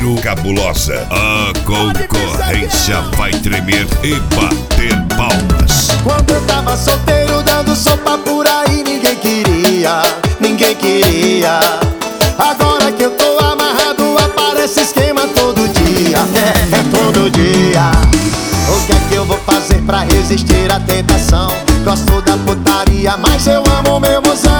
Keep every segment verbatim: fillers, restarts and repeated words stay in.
Primeiro Cabulosa, a concorrência vai tremer e bater palmas. Quando eu tava solteiro dando sopa por aí, ninguém queria, ninguém queria. Agora que eu tô amarrado, aparece esquema todo dia, é, é todo dia. O que é que eu vou fazer pra resistir à tentação? Gosto da putaria, mas eu amo meu mozão.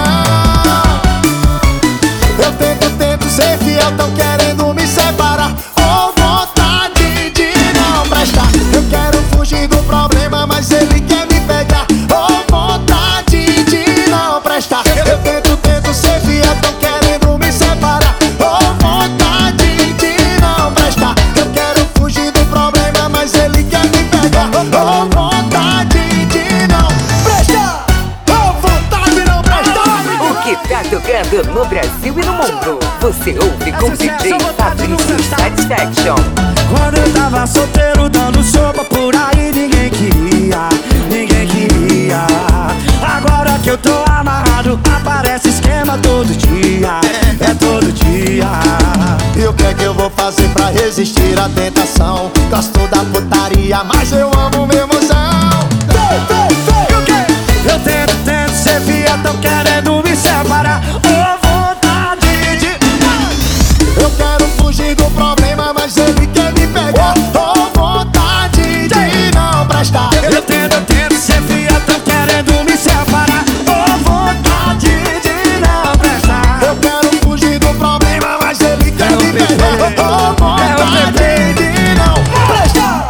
Eu tento, tento ser fiel, tão querendo me separar. Oh, vontade de não prestar. Eu quero fugir do problema, mas ele quer me pegar. Oh, vontade de não prestar. Eu tento, tento ser fiel, tão querendo me separar. Oh, vontade de não prestar. Eu quero fugir do problema, mas ele quer me pegar. Oh, vontade de não prestar. Oh, vontade de não prestar. O que tá tocando no Brasil e no mundo, você ouve com D J Fabrício Satisfaction. Quando eu tava solteiro dando sopa por aí, ninguém queria, ninguém queria. Agora que eu tô amarrado, aparece esquema todo dia, é todo dia. E o que é que eu vou fazer pra resistir à tentação? Gosto da putaria, mas eu amo meu mozão. E o quê? Eu tento, tento ser fiel, tão querendo me separar. Oh, vontade de... Eu quero fugir do problema, mas ele quer me pegar. Oh, vontade de não prestar. Eu tento, tento ser fiel, tão querendo me separar. Oh, vontade de não prestar. Eu quero fugir do problema, mas ele quer me pegar. Oh, vontade de não prestar.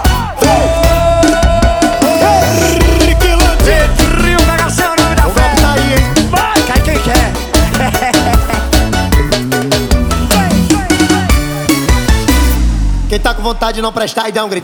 Rio Bagação, o nome da O golpe tá aí, hein? vai, cai quem quer. Quem tá com vontade de não prestar e dá um grito.